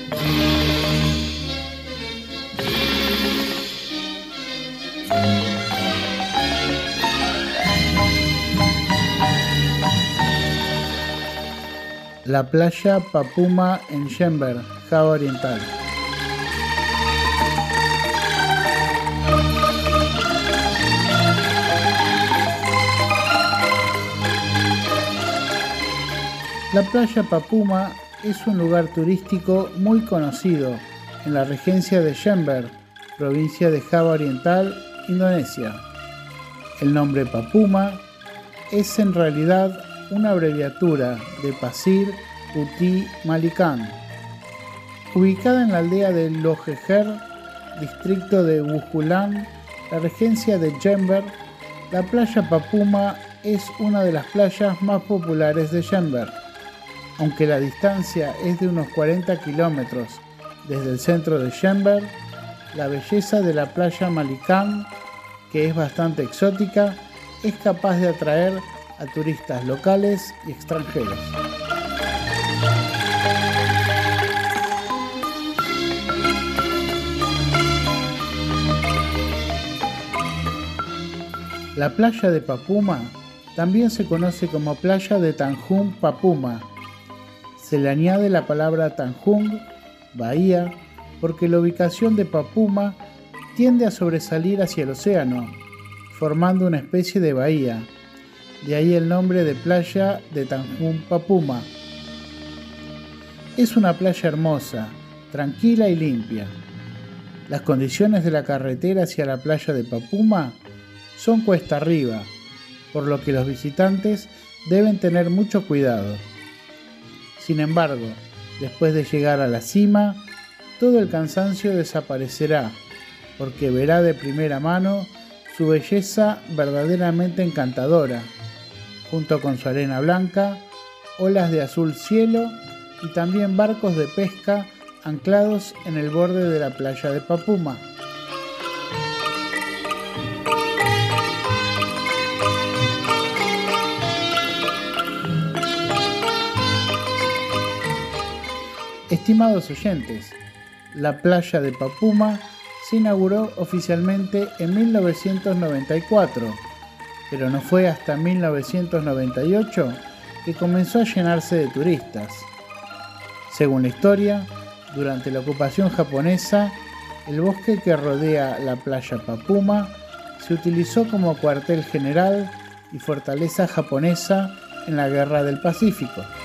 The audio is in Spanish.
La playa Papuma en Jember, Java Oriental. La playa Papuma es un lugar turístico muy conocido en la regencia de Jember, provincia de Java Oriental, Indonesia. El nombre Papuma es en realidad una abreviatura de Pasir Putih Malikan. Ubicada en la aldea de Lojejer, distrito de Wuhan, la regencia de Jember, la playa Papuma es una de las playas más populares de Jember. Aunque la distancia es de unos 40 kilómetros desde el centro de Jember, la belleza de la playa Malikan, que es bastante exótica, es capaz de atraer a turistas locales y extranjeros. La playa de Papuma también se conoce como playa de Tanjung Papuma. Se le añade la palabra Tanjung, bahía, porque la ubicación de Papuma tiende a sobresalir hacia el océano, formando una especie de bahía. De ahí el nombre de playa de Tanjung Papuma. Es una playa hermosa, tranquila y limpia. Las condiciones de la carretera hacia la playa de Papuma son cuesta arriba, por lo que los visitantes deben tener mucho cuidado. Sin embargo, después de llegar a la cima, todo el cansancio desaparecerá, porque verá de primera mano su belleza verdaderamente encantadora, junto con su arena blanca, olas de azul cielo y también barcos de pesca anclados en el borde de la playa de Papuma. Estimados oyentes, la playa de Papuma se inauguró oficialmente en 1994, pero no fue hasta 1998 que comenzó a llenarse de turistas. Según la historia, durante la ocupación japonesa, el bosque que rodea la playa Papuma se utilizó como cuartel general y fortaleza japonesa en la Guerra del Pacífico.